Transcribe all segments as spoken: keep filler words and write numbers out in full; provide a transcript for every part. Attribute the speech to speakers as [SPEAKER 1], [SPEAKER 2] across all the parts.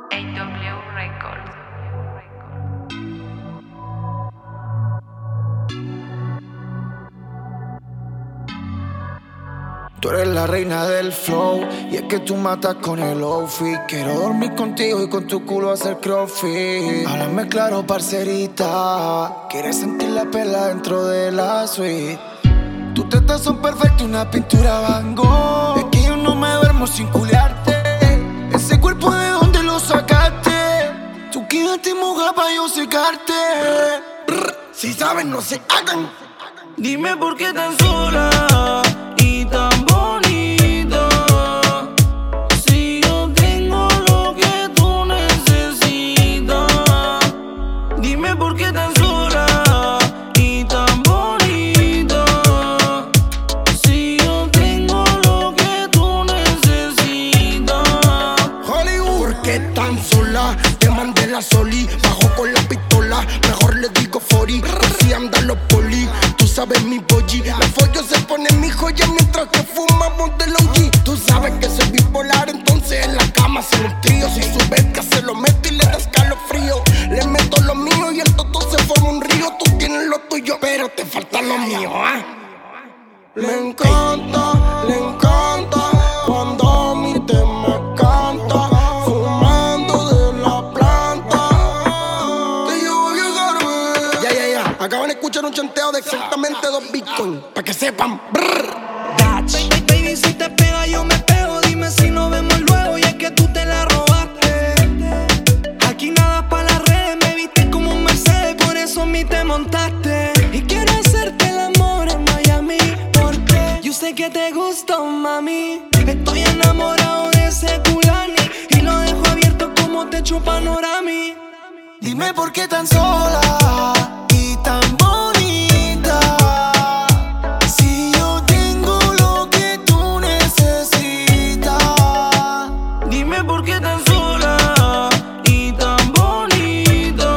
[SPEAKER 1] A W Records.
[SPEAKER 2] Tú eres la reina del flow y es que tú matas con el outfit. Quiero dormir contigo y con tu culo hacer crossfit. Háblame claro, parcerita. Quieres sentir la pela dentro de la suite. Tus tetas son perfectas, una pintura Van Gogh. Es que yo no me duermo sin culiarte. Ese cuerpo, ¿de dónde lo sacaste? Tú quédate moja pa' yo secarte. Si saben, no se hagan.
[SPEAKER 3] Dime por qué tan sola y tan bonita. Si yo tengo lo que tú necesitas. Dime por qué tan sola y tan bonita. Si yo tengo lo que tú necesitas.
[SPEAKER 4] Hollywood, ¿por qué tan sola? Te mandé la soli, bajo con la pistola. Mejor le digo forty, así andan los poli. Tú sabes mi boji, la follo se pone mi joya mientras que fumamos del O G. Tú sabes que soy bipolar, entonces en la cama hacen un trío. Si su bestia se lo mete y le da escalofrío, le meto lo mío y el toto se forma un río. Tú tienes lo tuyo, pero te falta lo mío, ¿eh? Le encanta, le encanta cuando mi tema canta, fumando de la planta. Te llevo a llegar, bebé. Ya, ya, ya. Acaban de escuchar un chanteo de exactamente dos bitcoins, para que sepan. Brr.
[SPEAKER 3] Baby, baby, si te pega yo me pego. Dime si nos vemos luego y es que tú te la robaste. Aquí nada pa' las redes, me viste como un Mercedes, por eso a mí te montaste. Y quiero hacerte el amor en Miami, porque yo sé que te gustó, mami. Estoy enamorado de ese culani y lo dejo abierto como techo panorami.
[SPEAKER 2] Dime por qué tan sola y tan bonita. Si yo tengo lo que tú necesitas.
[SPEAKER 3] Dime por qué tan sola y tan bonita.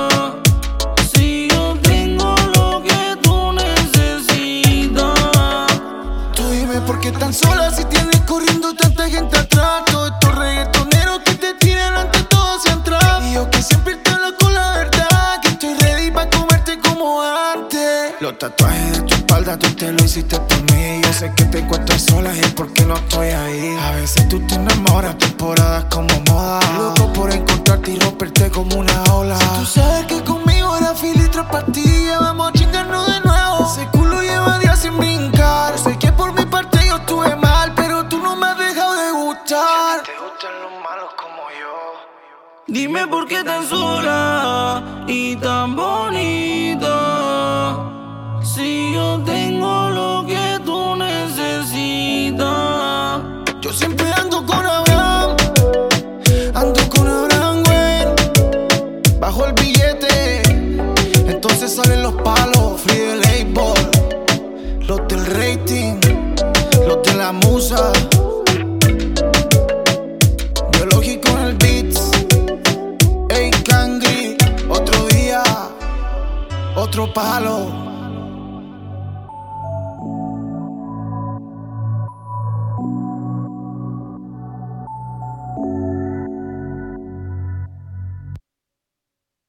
[SPEAKER 3] Si yo tengo lo que tú necesitas.
[SPEAKER 2] Tú dime por qué tan sola si tienes corriendo tanta gente atrás. Todos estos reggaetoneros que te tiran ante todo hacia atrás. Y yo que siempre te hablo con la verdad, que estoy ready pa' comerte como antes. Los tatuajes de tu espalda tú te lo hiciste por mí. Yo sé que te encuentras sola y es porque no estoy ahí. A veces tú te enamoras, temporadas como moda. Loco por encontrarte y romperte como una ola. Si tú sabes que conmigo era feliz tras partida, vamos a chingarnos de nuevo. Ese culo lleva días sin brincar. Sé que por mi parte yo estuve mal, pero tú no me has dejado de gustar. Te gustan los malos como yo.
[SPEAKER 3] Dime por qué tan sola y tan bonita. Si yo tengo lo que tú necesitas.
[SPEAKER 2] Yo siempre ando con Abraham, ando con Abraham, güey. Bajo el billete, entonces salen los palos. Free del label, los del rating, los de la musa. Biológico en el beats. Ey, Cangri, otro día, otro palo.